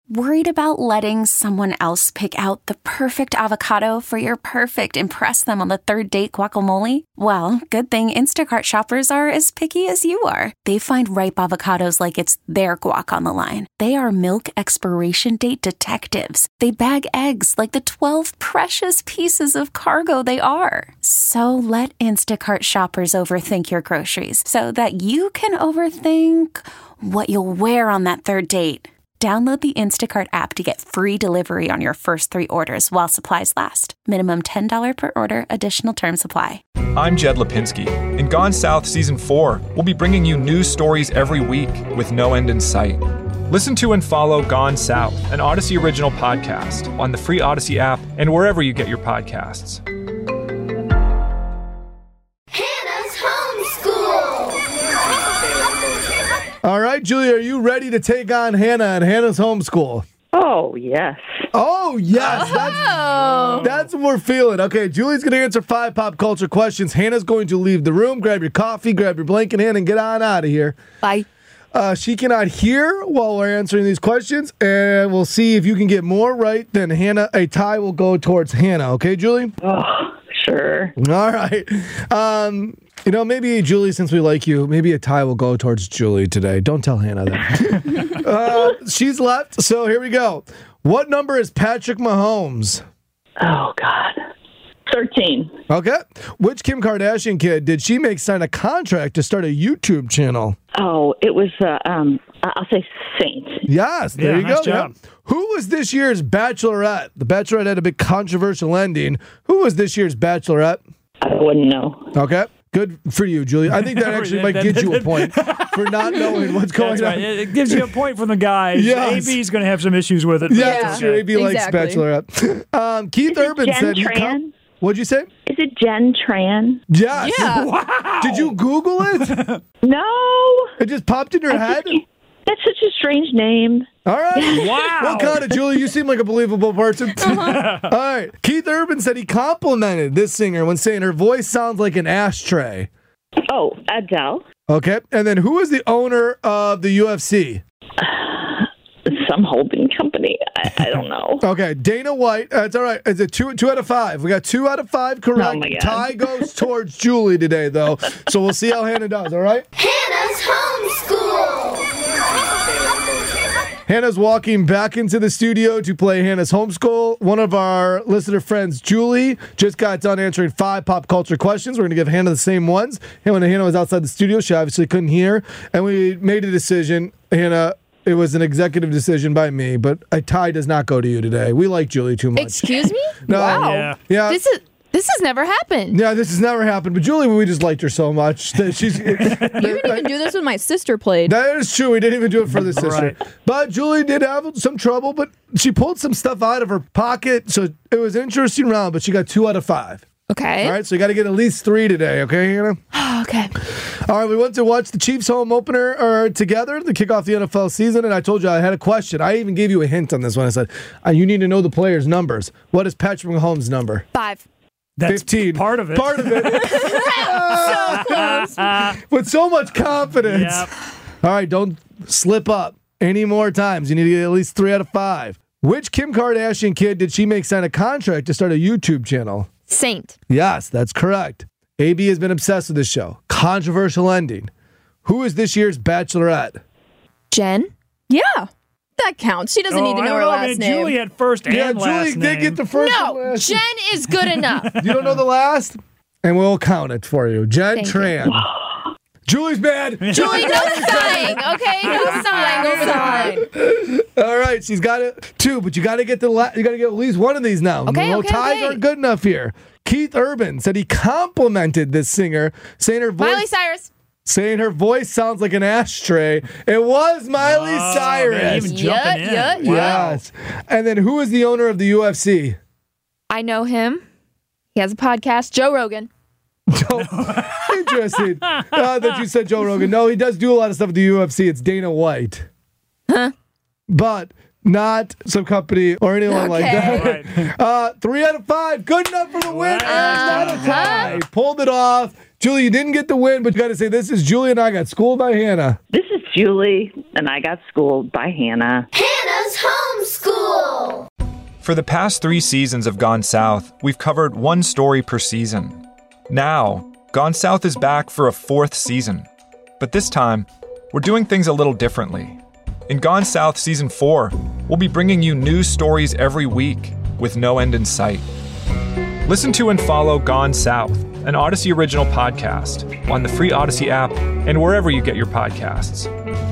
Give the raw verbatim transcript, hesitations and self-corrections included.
Worried about letting someone else pick out the perfect avocado for your perfect impress them on the third date guacamole? Well, good thing Instacart shoppers are as picky as you are. They find ripe avocados like it's their guac on the line. They are milk expiration date detectives. They bag eggs like the twelve precious pieces of cargo they are. So let Instacart shoppers overthink your groceries so that you can overthink what you'll wear on that third date. Download the Instacart app to get free delivery on your first three orders while supplies last. Minimum ten dollars per order. Additional terms apply. I'm Jed Lipinski. In Gone South Season four, we'll be bringing you news stories every week with no end in sight. Listen to and follow Gone South, an Odyssey original podcast, on the free Odyssey app and wherever you get your podcasts. Hannah's Homeschool! All right, Julie, are you ready to take on Hannah at Hannah's Homeschool? Oh, yes. Oh, yes. Oh. That's, that's what we're feeling. Okay, Julie's going to answer five pop culture questions. Hannah's going to leave the room, grab your coffee, grab your blanket, Hannah, and get on out of here. Bye. Uh, she cannot hear while we're answering these questions, and we'll see if you can get more right than Hannah. A tie will go towards Hannah. Okay, Julie? Oh, sure. All right. Um, you know, maybe, Julie, since we like you, maybe a tie will go towards Julie today. Don't tell Hannah that. uh, she's left, so here we go. What number is Patrick Mahomes? Oh, God. thirteen. Okay. Which Kim Kardashian kid did she make sign a contract to start a YouTube channel? Oh, it was, uh, um, I'll say Saint. Yes, there Yeah, you nice go. job. Yep. Who was this year's Bachelorette? The Bachelorette had a big controversial ending. Who was this year's Bachelorette? I wouldn't know. Okay. Good for you, Julie. I think that actually might get you a point for not knowing what's going That's right. on. It gives you a point from the guys. Yes. A B's going to have some issues with it. Yeah, Yeah. that's true. A B likes Exactly. Bachelorette. Um, Keith Is it Urban Jen said he Tran? com- What'd you say? Is it Jen Tran? Yes. Yeah. Wow. Did you Google it? No. It just popped in your I head? think- That's such a strange name. All right. Wow. Well, kind of, Julie. You seem like a believable person. Uh-huh. All right. Keith Urban said he complimented this singer when saying her voice sounds like an ashtray. Oh, Adele. Okay. And then who is the owner of the U F C? Some holding company. I, I don't know. Okay. Dana White. That's all right. It's a two, two out of five. We got two out of five correct. Oh, my God. Tie goes towards Julie today, though. So we'll see how Hannah does. All right. Hannah's Homeschool! Hannah's walking back into the studio to play Hannah's Homeschool. One of our listener friends, Julie, just got done answering five pop culture questions. We're going to give Hannah the same ones. And when Hannah was outside the studio, she obviously couldn't hear. And we made a decision. Hannah, it was an executive decision by me, but a tie does not go to you today. We like Julie too much. Excuse me? No. Wow. Yeah. Yeah. This is this has never happened. Yeah, this has never happened. But Julie, we just liked her so much that she's. You didn't even do this when my sister played. That is true. We didn't even do it for the sister. Right. But Julie did have some trouble, but she pulled some stuff out of her pocket. So it was an interesting round, but she got two out of five. Okay. All right, so you got to get at least three today, okay, Hannah? Okay. All right, we went to watch the Chiefs home opener uh, together to kick off the N F L season, and I told you I had a question. I even gave you a hint on this one. I said, uh, you need to know the players' numbers. What is Patrick Mahomes' number? Five. That's fifteen. part of it. Part of it. With so much confidence. Yep. All right, don't slip up any more times. You need to get at least three out of five. Which Kim Kardashian kid did she make sign a contract to start a YouTube channel? Saint. Yes, that's correct. A B has been obsessed with this show. Controversial ending. Who is this year's Bachelorette? Jen? Yeah. That counts. She doesn't Oh, need to I know don't her know. last I mean, name. Julie had first and Yeah, last Julie name. did get the first and No, last. Jen is good enough. You don't know the last? And we'll count it for you. Jen Thank you. Tran. Julie's bad. Julie, no sighing, okay? No sighing, no sighing. All right, she's got it two, but you got to get the la- you got to get at least one of these now. Okay, no okay, ties okay. aren't good enough here. Keith Urban said he complimented this singer, saying her voice Miley Cyrus. saying her voice sounds like an ashtray. It was Miley Oh, Cyrus. man, even jumping in. Yeah, yeah, Wow. Yes. And then who is the owner of the U F C? I know him. He has a podcast. Joe Rogan. Interesting uh, that you said Joe Rogan. No, he does do a lot of stuff with the U F C. It's Dana White. Huh? But not some company or anyone like Okay. that. Right. Uh, three out of five. Good enough for the win. Wow. Not a tie. Pulled it off. Julie, you didn't get the win, but you got to say this is Julie and I got schooled by Hannah. This is Julie, and I got schooled by Hannah. Hannah's For the past three seasons of Gone South, we've covered one story per season. Now, Gone South is back for a fourth season. But this time, we're doing things a little differently. In Gone South Season four, we'll be bringing you new stories every week with no end in sight. Listen to and follow Gone South, an Odyssey original podcast, on the free Odyssey app and wherever you get your podcasts.